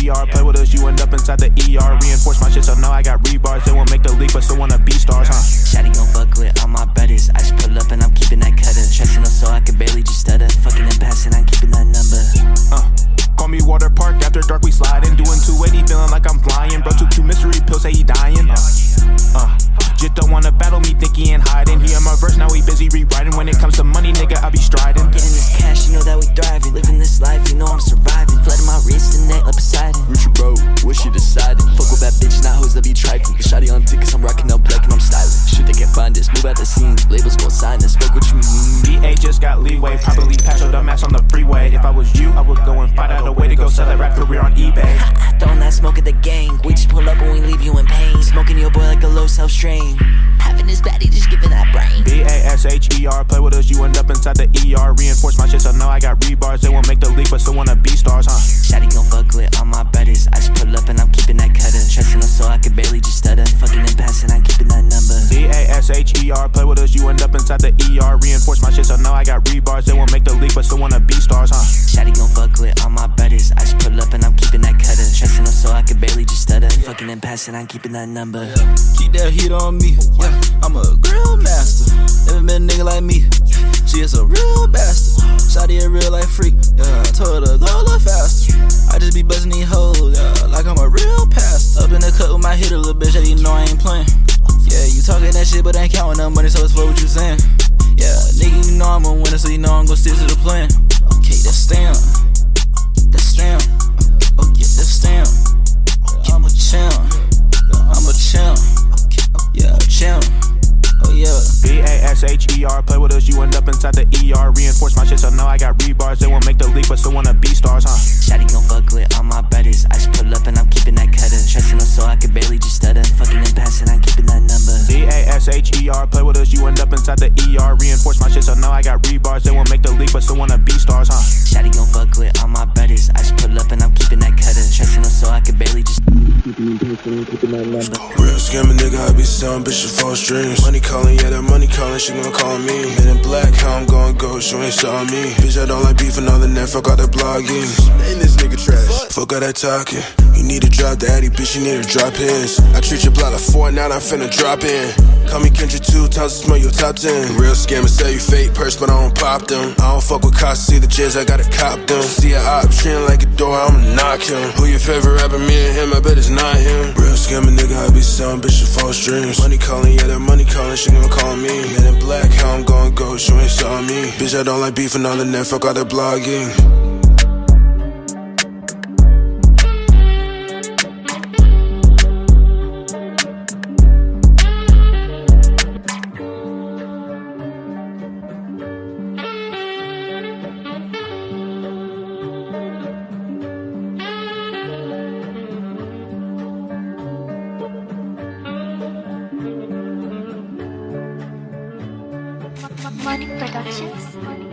ER. Play with us, you end up inside the ER. Reinforce my shit, so now I got rebars. They won't make the leap, but still wanna be stars, huh? Shawty gon' fuck with all my brothers. I just pull up and I'm keeping that cutter. Trusting her so I can barely just stutter. Fucking and passing, I'm keeping that number. Call me Water Park, after dark we sliding. Doing 280, feeling like I'm flying. Bro, took 2 mystery pills, say he dying. Jit don't wanna battle me, think he ain't hiding. He in my verse, now he busy rewriting. When it comes to money, nigga, I be striding. Getting this cash, you know that we thriving. Living this life, you know I'm surviving. Flooding my wrist and neck like Poseidon. Richard bro, what she decided? Fuck with bad bitches, not hoes that be trifling. Shawty on tickets, I'm rocking up black and I'm styling. Shit, they can't find us, move out the scene. Labels gon' sign us, fuck what you mean. DA just got leeway, probably pass your dumb ass on the freeway. If I was you, I would go and find out a way to go sell that rap career on eBay. Throwing that smoke at the gang, we just pull up and we leave you in pain. Smoking your boy like a low self-strain. Having this baddie, just giving that brain. BASHER, play with us, you end up inside the ER. Reinforce my shit, so now I got rebars. They won't make the leap, but still wanna be stars, huh? Shawty gon' fuck with all my brothers. I just pull up and I'm keeping that cutter. Trusting her so I can barely just stutter. Fucking and passing, I'm keeping that number. BASHER, play with us, you end up inside the ER. Reinforce my shit, so now I got rebars. They won't make the leap, but still wanna be stars, huh? Shawty gon' fuck with all my brothers. I just pull up and I'm keeping that cutter. Trusting her so I can barely just stutter. Fucking and passing, I'm keeping that number. Keep that heat on me, yeah. I'm a grill master. Never met a nigga like me. She is a real bastard. Shawty a real life freak. Yeah, I told her go a little faster. I just be buzzing these hoes, yeah, like I'm a real pastor. Up in the cut with my hit a little bitch, yeah, you know I ain't playing. Yeah, you talking that shit, but ain't counting that money, so it's for what you saying. Yeah, nigga, you know I'm a winner, so you know I'm gon' stick to the plan. Okay, that's stamp. That's stamp. Oh yeah, that's stamp. Yeah, I'm a champ. Yeah, I'm a champ. Yeah, champ. Oh yeah. BASHER, play with us, you end up inside the ER. Reinforce my shit, so now I got rebars. They won't make the leap, but still wanna be stars, huh? Shawty gon' fuck with all my brothers. I just pull up and I'm keeping that cutter. Trusting her so I can barely just stutter. Fucking and passing, I'm keeping that number. BASHER, play with us, you end up inside the ER. Reinforce my shit, so now I got rebars. They won't make the leap, but still wanna be stars, huh? Shawty gon' fuck with all my brothers. I just pull up and I'm keeping that cutter. Trusting her so I can barely just Real scamming nigga, I be selling bitches false dreams. Money calling, yeah, that money calling, she gon' call me. Men in black, how I'm gon' go, she ain't saw me. Bitch, I don't like beef on the net, fuck all that blogging. Ain't this nigga trash, fuck all that talking. You need to drop daddy, bitch, you need to drop his. I treat your block like 4, now I'm finna drop in. Call me Kendrick 2 times to smell your top 10. Real scammers say you fake purse, but I don't pop them. I don't fuck with cops, see the jizz, I gotta cop them. See a op treating like a door, I'ma knock him. Who your favorite rapper, me and him, I bet it's not him. Real scamming nigga, I be selling bitches false dreams. Money calling, yeah, that money calling, she gon' call me. Men in black, how I'm gon' go, she ain't saw me. Bitch, I don't like beefing on the net, fuck all that blogging. Money Productions.